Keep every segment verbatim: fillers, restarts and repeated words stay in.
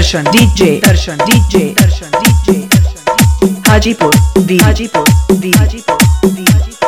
दर्शन DJ Darshan DJ Darshan DJ Hajipur दी हाजीपुर दी हाजीपुर दी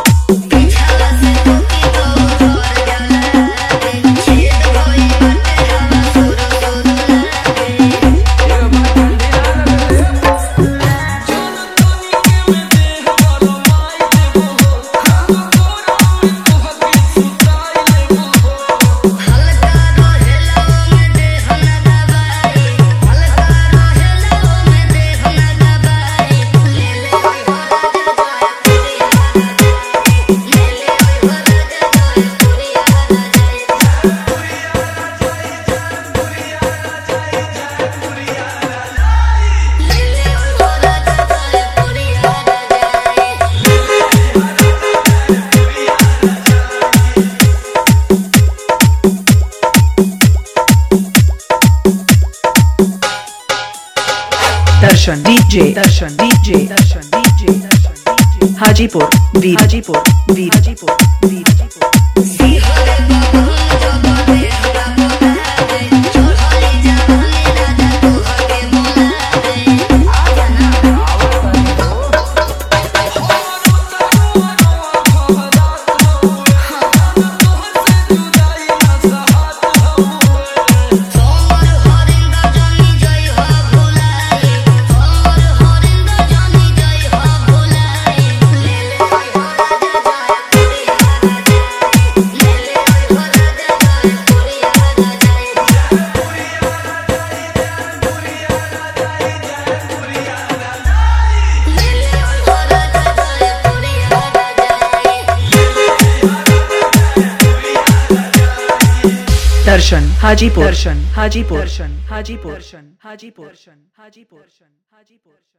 Darshan DJ Darshan DJ Darshan DJ दर्शन हाजीपुर दी हाजीपुर दी हाजीपुर दी दर्शन हाजीपुर दर्शन हाजीपुर दर्शन हाजीपुर दर्शन हाजीपुर दर्शन हाजीपुर दर्शन हाजीपुर